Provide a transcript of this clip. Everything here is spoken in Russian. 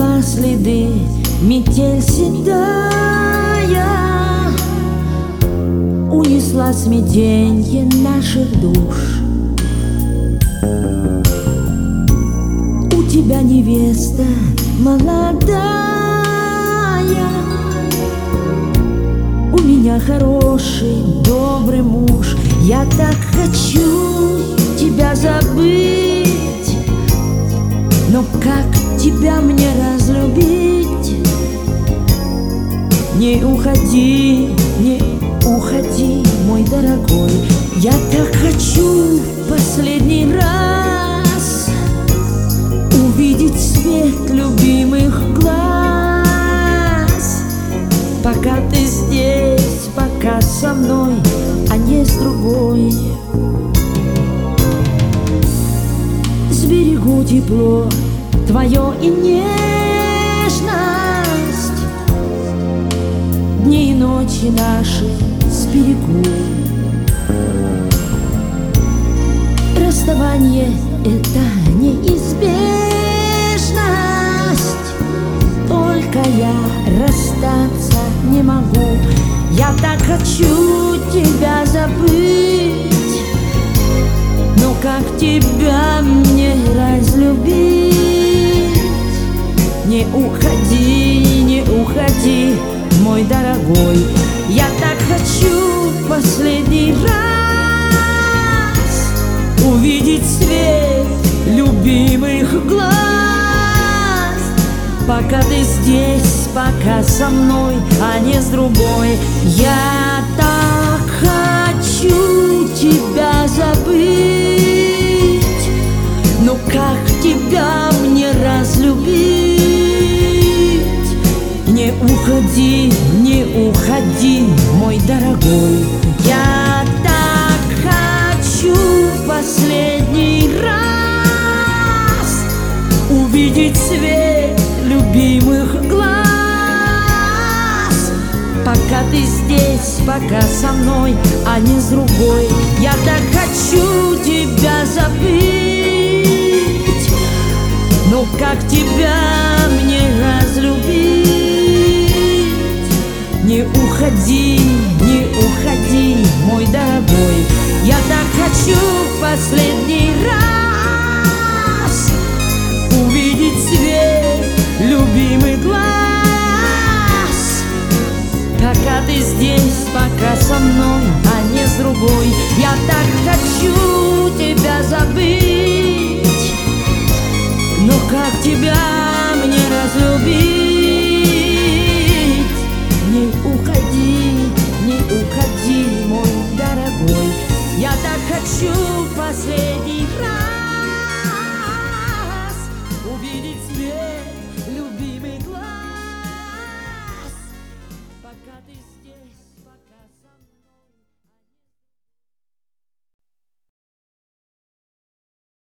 заметла следы, метель седая унесла смятенье наших душ. У тебя невеста молодая, у меня хороший, добрый муж. Я так хочу тебя забыть, но как тебя мне разлюбить? Не уходи, не уходи, мой дорогой. Я так хочу в последний раз увидеть свет любимых глаз. Пока ты здесь, пока со мной, а не с другой. Сберегу тепло твое и нежность, дни и ночи наши сберегу. Расставание — это неизбежность, только я расстаться не могу. Я так хочу тебя забыть, но как тебя мне разлюбить? Не уходи, не уходи, мой дорогой. Я так хочу в последний раз увидеть свет любимых глаз. Пока ты здесь, пока со мной, а не с другой. Я так хочу тебя забыть, но как тебя мне разлюбить? Не уходи, не уходи, мой дорогой. Я так хочу в последний раз увидеть свет любимых глаз. Пока ты здесь, пока со мной, а не с другой. Я так хочу тебя забыть, но как тебя мне разлюбить? Не уходи, не уходи, мой дорогой. Я так хочу в последний раз увидеть свет любимый глаз. Пока ты здесь, пока со мной, а не с другой. Я так хочу тебя забыть, но как тебя мне разлюбить? Не уходи, не уходи, мой дорогой. Я так хочу последний